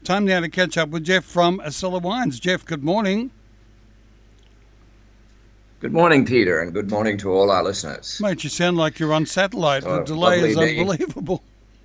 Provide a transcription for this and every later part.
Time now to catch up with Jeff from Acela Wines. Jeff, good morning. Good morning, Peter, and good morning to all our listeners. Mate, you sound like you're on satellite. The delay is unbelievable.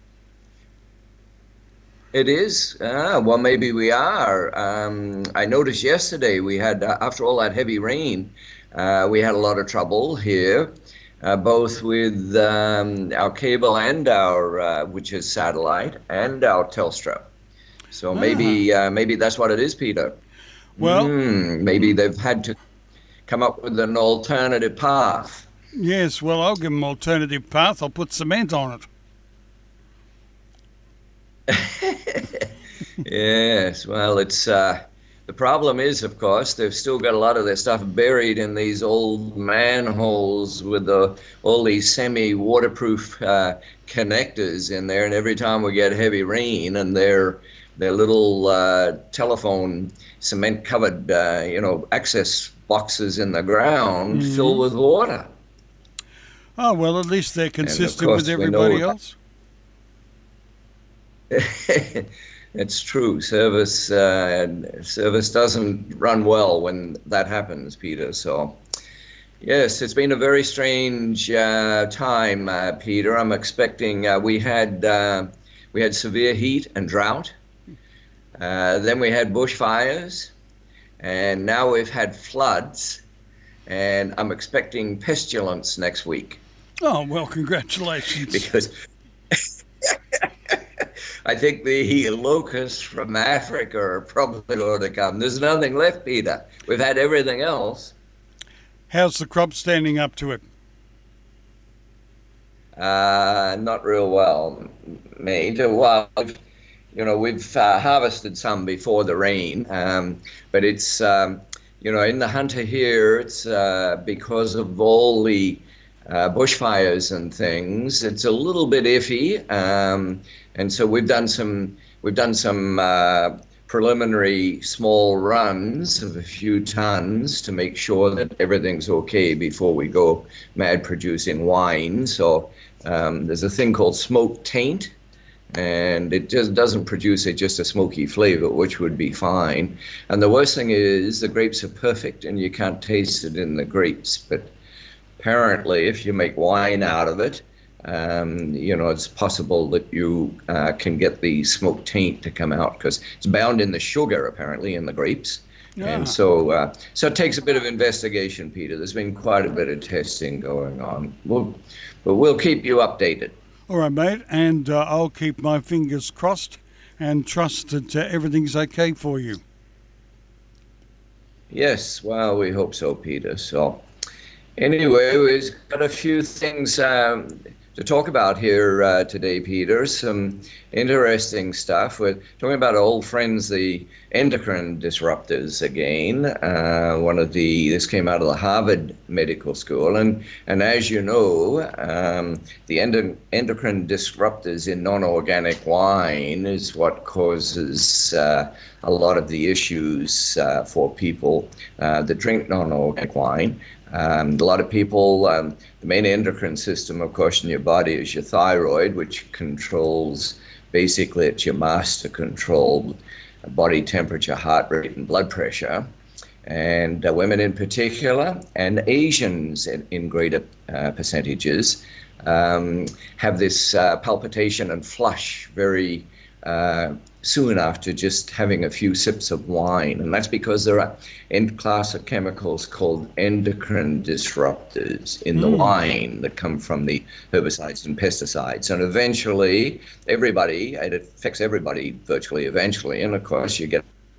It is? Well, maybe we are. I noticed yesterday we had, after all that heavy rain, we had a lot of trouble here, both with our cable and our, which is satellite, and our Telstra. So maybe that's what it is, Peter. Well, maybe they've had to come up with an alternative path. Yes, well, I'll give them an alternative path. I'll put cement on it. Yes, well, it's the problem is, of course, they've still got a lot of their stuff buried in these old manholes with all these semi-waterproof connectors in there, and every time we get heavy rain and their little telephone cement-covered, access boxes in the ground fill with water. Oh, well, at least they're consistent with everybody else. It's true. Service doesn't run well when that happens, Peter. So, yes, it's been a very strange time, Peter. I'm expecting we had severe heat and drought. Then we had bushfires. And now we've had floods, and I'm expecting pestilence next week. Oh, well, congratulations. Because I think the locusts from Africa are probably going to come. There's nothing left, Peter. We've had everything else. How's the crop standing up to it? Not real well, mate. Well, we've harvested some before the rain, but it's, in the Hunter here, it's because of all the bushfires and things, it's a little bit iffy, and so we've done some preliminary small runs of a few tons to make sure that everything's okay before we go mad producing wine. So there's a thing called smoke taint, and it just doesn't produce just a smoky flavor, which would be fine. And the worst thing is the grapes are perfect and you can't taste it in the grapes. But apparently if you make wine out of it, it's possible that you can get the smoke taint to come out because it's bound in the sugar, apparently, in the grapes. Yeah. And so it takes a bit of investigation, Peter. There's been quite a bit of testing going on. But we'll keep you updated. All right, mate, and I'll keep my fingers crossed and trust that everything's okay for you. Yes, well, we hope so, Peter. So anyway, we've got a few things to talk about here today, Peter. Some interesting stuff. We're talking about old friends, the endocrine disruptors again. This came out of the Harvard Medical School, and as you know, the endocrine disruptors in non-organic wine is what causes a lot of the issues for people that drink non-organic wine. A lot of people, the main endocrine system, of course, in your body is your thyroid, which controls, basically, it's your master control body temperature, heart rate, and blood pressure. And women in particular, and Asians in greater percentages, have this palpitation and flush very soon after just having a few sips of wine. And that's because there are a class of chemicals called endocrine disruptors in the wine that come from the herbicides and pesticides. And eventually, it affects everybody virtually eventually. And of course, you get,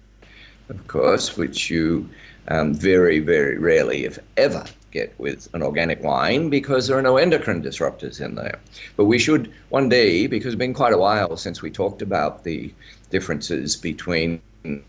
which you very, very rarely, if ever, get with an organic wine because there are no endocrine disruptors in there. But we should one day, because it's been quite a while since we talked about the differences between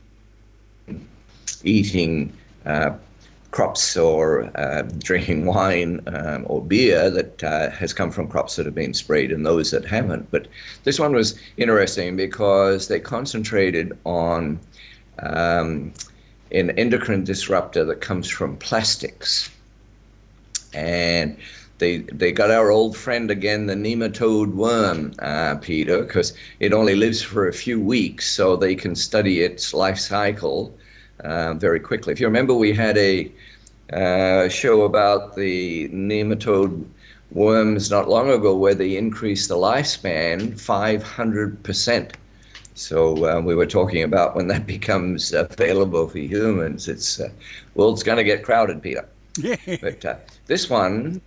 eating crops or drinking wine or beer that has come from crops that have been sprayed and those that haven't. But this one was interesting because they concentrated on an endocrine disruptor that comes from plastics. And they got our old friend again, the nematode worm, Peter, because it only lives for a few weeks, so they can study its life cycle very quickly. If you remember, we had a show about the nematode worms not long ago where they increased the lifespan 500%. So we were talking about when that becomes available for humans, it's world's going to get crowded, Peter. Yeah. But this one,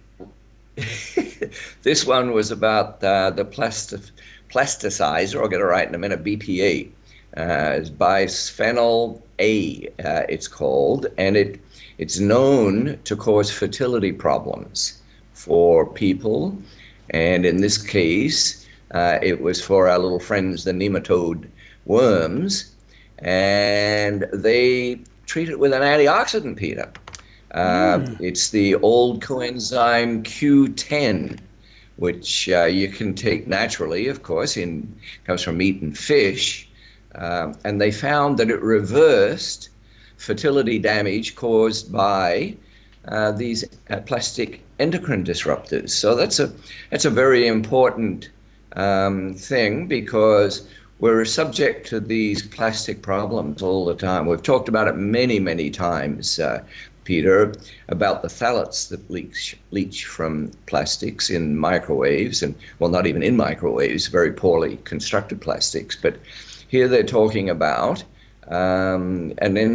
this one was about the plasticizer. I'll get it right in a minute. BPA, it's bisphenol A. It's called, and it's known to cause fertility problems for people, and in this case, it was for our little friends, the nematode worms, and they treat it with an antioxidant, Peter. It's the old coenzyme Q10, which you can take naturally, of course, comes from meat and fish, and they found that it reversed fertility damage caused by these plastic endocrine disruptors. So that's a very important thing, because we're subject to these plastic problems all the time. We've talked about it many, many times, Peter, about the phthalates that leach from plastics in microwaves, and well, not even in microwaves, very poorly constructed plastics. But here they're talking about an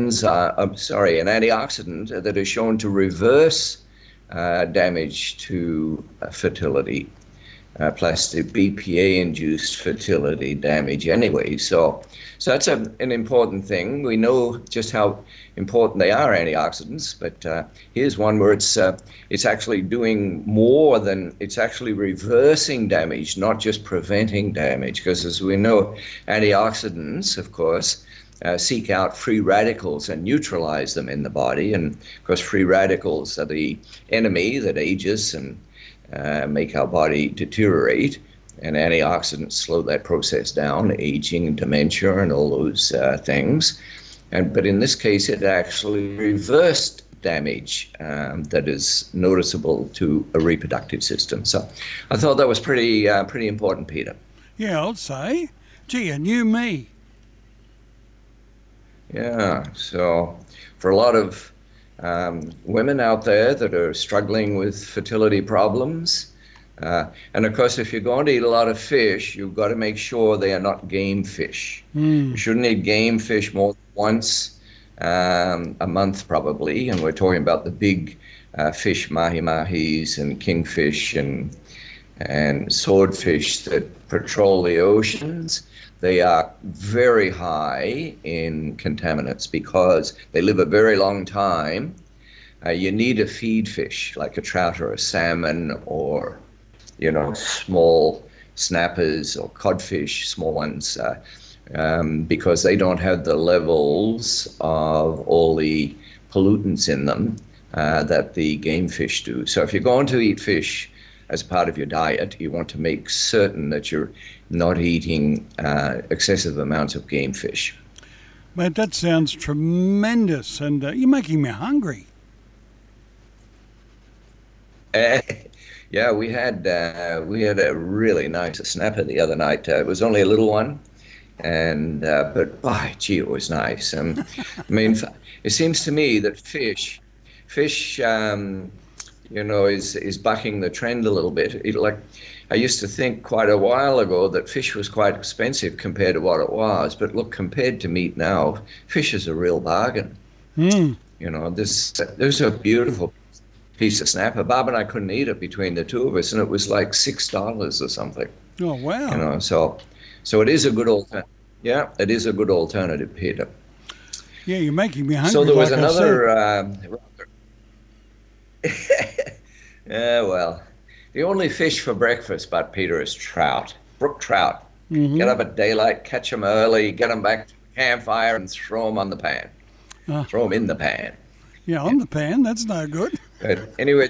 antioxidant that is shown to reverse damage to fertility. Plastic BPA-induced fertility damage anyway. So that's an important thing. We know just how important they are, antioxidants, but here's one where it's actually doing more than, it's actually reversing damage, not just preventing damage, because as we know, antioxidants, of course, seek out free radicals and neutralize them in the body, and of course free radicals are the enemy that ages and make our body deteriorate, and antioxidants slow that process down, aging and dementia and all those things. But in this case, it actually reversed damage that is noticeable to a reproductive system. So I thought that was pretty important, Peter. Yeah, I'll say. Gee, a new me. Yeah, so for a lot of women out there that are struggling with fertility problems. And of course, if you're going to eat a lot of fish, you've got to make sure they are not game fish. You shouldn't eat game fish more than once a month, probably. And we're talking about the big fish, mahi-mahis and kingfish and swordfish that patrol the oceans. They are very high in contaminants because they live a very long time. You need a feed fish like a trout or a salmon, or small snappers or codfish, small ones, because they don't have the levels of all the pollutants in them that the game fish do. So if you're going to eat fish as part of your diet, you want to make certain that you're not eating excessive amounts of game fish. Mate, that sounds tremendous, and you're making me hungry. Yeah, we had a really nice snapper the other night. It was only a little one, but by gee, it was nice. I mean, it seems to me that fish, is bucking the trend a little bit. I used to think quite a while ago that fish was quite expensive compared to what it was, but look, compared to meat now, fish is a real bargain. There's a beautiful piece of snapper. Bob and I couldn't eat it between the two of us, and it was like $6 or something. Oh wow! So it is a good alternative. Yeah, it is a good alternative, Peter. Yeah, you're making me hungry. So there was like another. Well, the only fish for breakfast, but Peter, is trout, brook trout. Mm-hmm. Get up at daylight, catch them early, get them back to the campfire, and throw them on the pan. Throw them in the pan. Yeah, on the pan. That's no good. But anyway,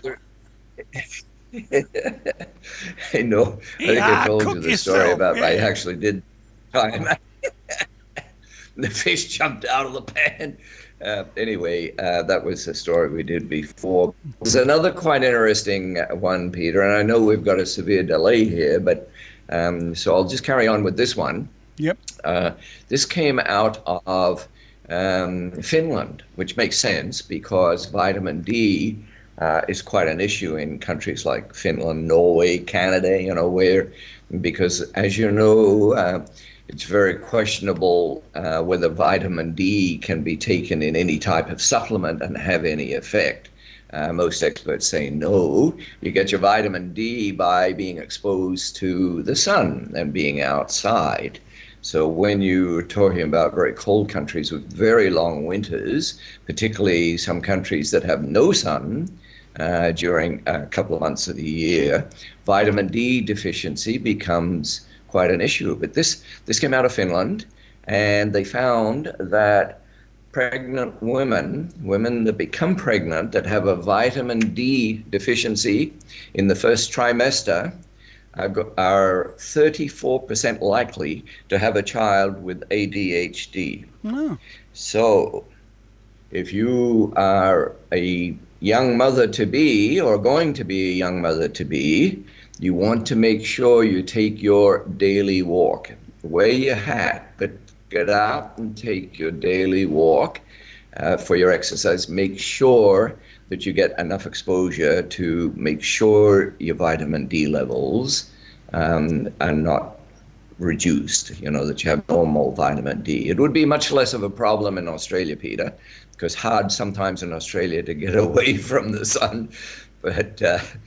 I know. I think I told you the story about I actually did time. the fish jumped out of the pan. Anyway, that was a story we did before. There's another quite interesting one, Peter, and I know we've got a severe delay here, but so I'll just carry on with this one. Yep. This came out of Finland, which makes sense because vitamin D is quite an issue in countries like Finland, Norway, Canada, because as you know, it's very questionable whether vitamin D can be taken in any type of supplement and have any effect. Most experts say no. You get your vitamin D by being exposed to the sun and being outside. So when you're talking about very cold countries with very long winters, particularly some countries that have no sun during a couple of months of the year, vitamin D deficiency becomes quite an issue. But this came out of Finland, and they found that pregnant women that become pregnant that have a vitamin D deficiency in the first trimester are 34% likely to have a child with ADHD. Oh. So if you are a young mother-to-be or going to be a young mother-to-be, you want to make sure you take your daily walk. Wear your hat, but get out and take your daily walk for your exercise. Make sure that you get enough exposure to make sure your vitamin D levels are not reduced, that you have normal vitamin D. It would be much less of a problem in Australia, Peter, because hard sometimes in Australia to get away from the sun. But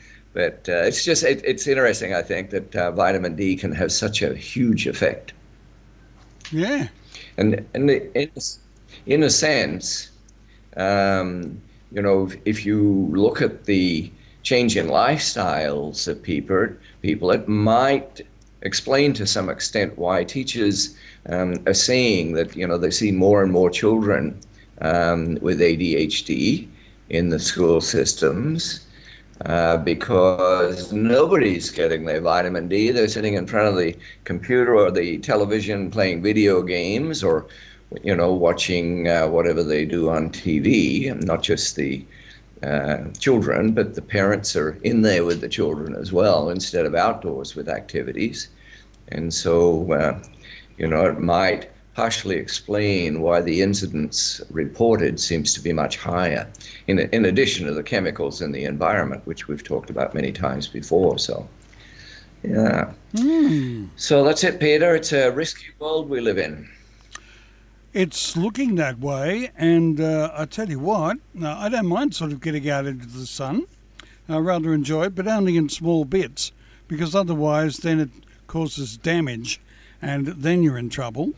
it's interesting, I think, that vitamin D can have such a huge effect. Yeah. And in a sense, if you look at the change in lifestyles of people, it might explain to some extent why teachers are saying that, they see more and more children with ADHD in the school systems. Because nobody's getting their vitamin D. They're sitting in front of the computer or the television playing video games or, watching whatever they do on TV, not just the children, but the parents are in there with the children as well instead of outdoors with activities. And so, it might partially explain why the incidence reported seems to be much higher, in addition to the chemicals in the environment, which we've talked about many times before. So, yeah. So that's it, Peter. It's a risky world we live in. It's looking that way, and I tell you what, I don't mind sort of getting out into the sun. I rather enjoy it, but only in small bits, because otherwise then it causes damage, and then you're in trouble.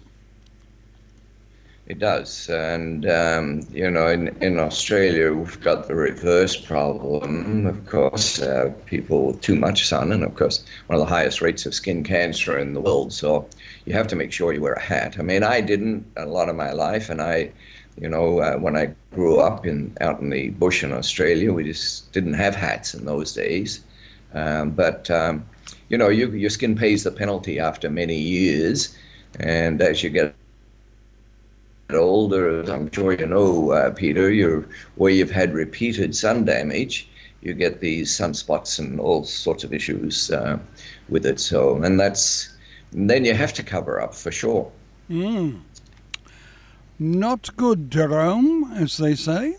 It does, and in Australia we've got the reverse problem. Of course, people with too much sun, and of course one of the highest rates of skin cancer in the world. So you have to make sure you wear a hat. I mean, I didn't a lot of my life, and when I grew up out in the bush in Australia, we just didn't have hats in those days. But your skin pays the penalty after many years, and as you get older, as I'm sure you know, Peter, where you've had repeated sun damage, you get these sunspots and all sorts of issues with it. So, and then you have to cover up for sure. Not good, Jerome, as they say.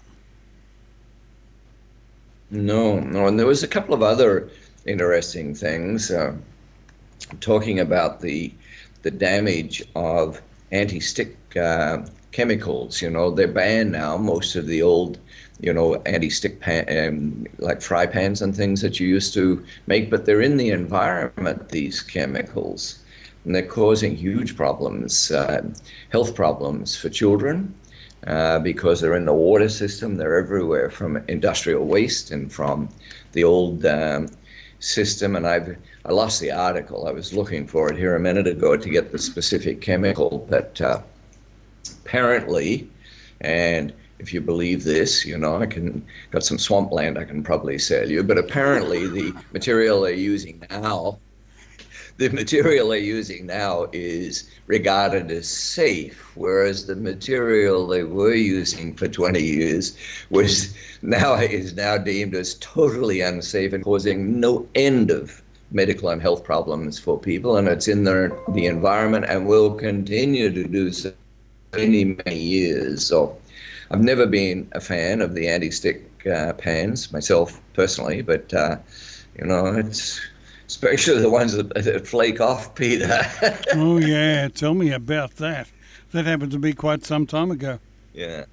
No, and there was a couple of other interesting things talking about the damage of anti-stick chemicals. They're banned now, most of the old, anti-stick like fry pans and things that you used to make, but they're in the environment, these chemicals, and they're causing huge problems, health problems for children, because they're in the water system. They're everywhere from industrial waste and from the old system. And I lost the article. I was looking for it here a minute ago to get the specific chemical, but apparently, and if you believe this, got some swampland I can probably sell you, but apparently the material they're using now, the material they're using now is regarded as safe, whereas the material they were using for 20 years is now deemed as totally unsafe and causing no end of medical and health problems for people, and it's in the environment and will continue to do so many, many years. So I've never been a fan of the anti-stick pans myself personally, but it's especially the ones that flake off, Peter. Oh yeah, tell me about that. That happened to be quite some time ago. Yeah.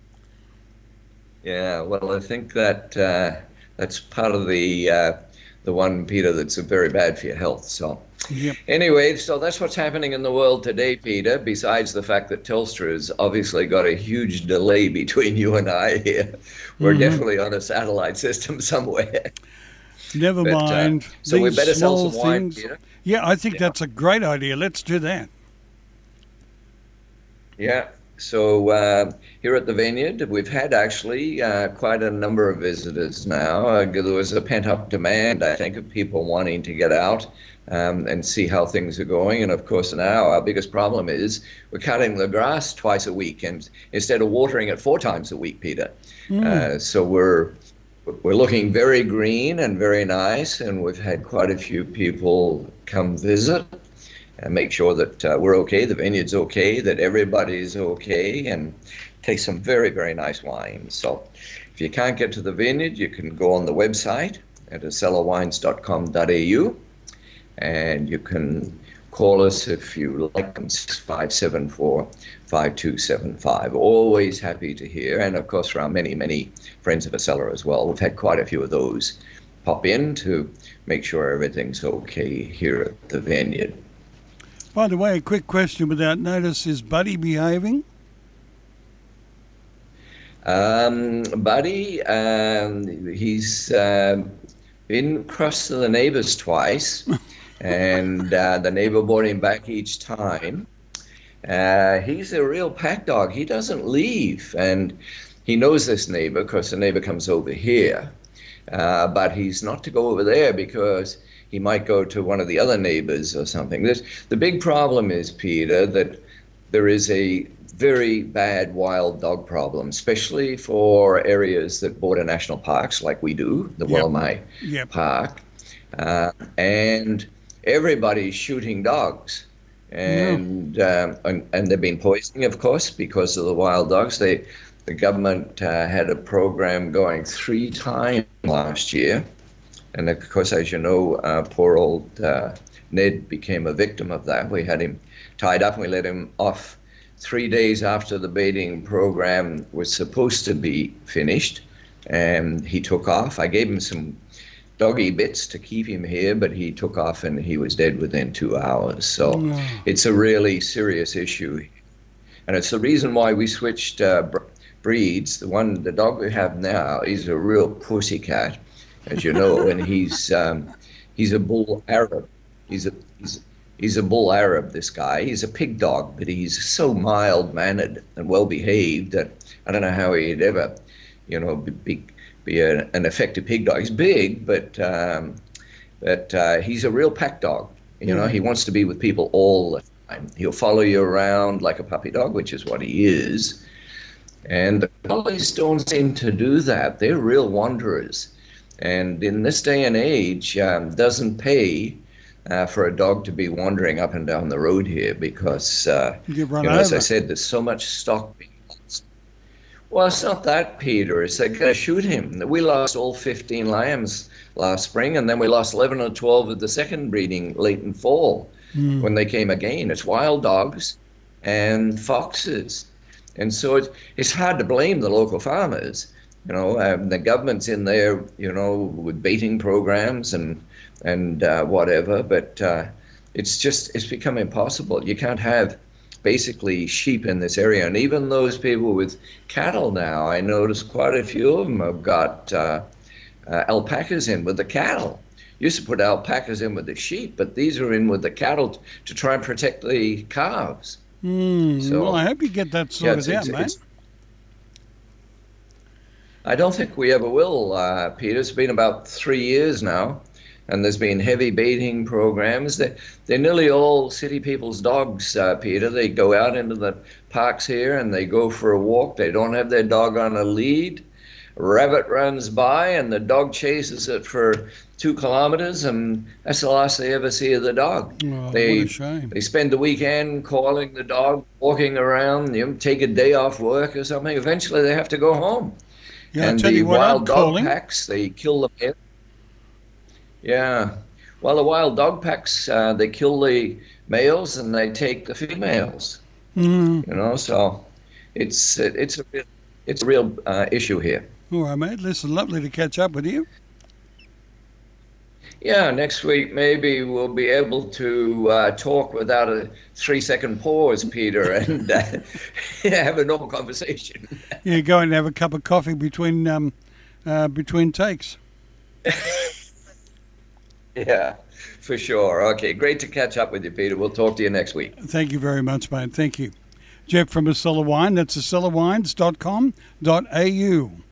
Well, I think that that's part of the one, Peter, that's very bad for your health. So Yep. anyway, so that's what's happening in the world today, Peter, besides the fact that Telstra has obviously got a huge delay between you and I here. We're definitely on a satellite system somewhere. Never mind. So we These better sell small some wine, things. Peter. Yeah, I think that's a great idea. Let's do that. Yeah. So here at the Vineyard, we've had actually quite a number of visitors now. There was a pent-up demand, I think, of people wanting to get out and see how things are going. And of course, now our biggest problem is we're cutting the grass twice a week, and instead of watering it 4 times a week, Peter. So we're looking very green and very nice, and we've had quite a few people come visit and make sure that we're okay, the vineyard's okay, that everybody's okay, and take some very, very nice wines. So if you can't get to the vineyard, you can go on the website at acellarwines.com.au, and you can call us if you like, 6574-5275. Always happy to hear, and of course for our many, many friends of Acela as well. We've had quite a few of those pop in to make sure everything's okay here at the vineyard. By the way, a quick question without notice. Is Buddy behaving? Buddy, he's been across to the neighbors twice, and the neighbor brought him back each time. He's a real pack dog. He doesn't leave, and he knows this neighbor because the neighbor comes over here, but he's not to go over there because he might go to one of the other neighbors or something. The big problem is, Peter, that there is a very bad wild dog problem, especially for areas that border national parks like we do, the Wollamai Park. And everybody's shooting dogs. And they've been poisoning, of course, because of the wild dogs. The government had a program going 3 times last year. And of course, as you know, poor old Ned became a victim of that. We had him tied up and we let him off 3 days after the baiting program was supposed to be finished. And he took off. I gave him some doggy bits to keep him here, but he took off and he was dead within 2 hours. So it's a really serious issue. And it's the reason why we switched breeds. The dog we have now, he's a real pussycat, as you know, and he's a bull Arab. He's a bull Arab, this guy. He's a pig dog, but he's so mild-mannered and well-behaved that I don't know how he'd ever, be an effective pig dog. He's big, but he's a real pack dog. He wants to be with people all the time. He'll follow you around like a puppy dog, which is what he is. And the collies don't seem to do that. They're real wanderers. And in this day and age, doesn't pay for a dog to be wandering up and down the road here because, as I said, there's so much stock being lost. Well, it's not that, Peter. It's they're going to shoot him. We lost all 15 lambs last spring, and then we lost 11 or 12 of the second breeding late in fall when they came again. It's wild dogs and foxes. And so it's hard to blame the local farmers. The government's in there, with baiting programs and whatever, but it's become impossible. You can't have basically sheep in this area. And even those people with cattle now, I noticed quite a few of them have got alpacas in with the cattle. Used to put alpacas in with the sheep, but these are in with the cattle to try and protect the calves. Well, I hope you get that sorted out, mate. I don't think we ever will, Peter. It's been about 3 years now and there's been heavy baiting programs. They're nearly all city people's dogs, Peter. They go out into the parks here and they go for a walk. They don't have their dog on a lead. A rabbit runs by and the dog chases it for 2 kilometers, and that's the last they ever see of the dog. Oh, what a shame. They spend the weekend calling the dog, walking around, take a day off work or something. Eventually they have to go home. Yeah, And I tell the you what, wild I'm dog calling. packs, they kill the males. Yeah. Well, the wild dog packs, they kill the males and they take the females. So it's a real issue here. All right, mate. Listen, lovely to catch up with you. Yeah, next week maybe we'll be able to talk without a 3-second pause, Peter, and have a normal conversation. Yeah, go and have a cup of coffee between takes. Yeah, for sure. Okay, great to catch up with you, Peter. We'll talk to you next week. Thank you very much, mate. Thank you. Jeff from Acela Wine. That's acellawines.com.au.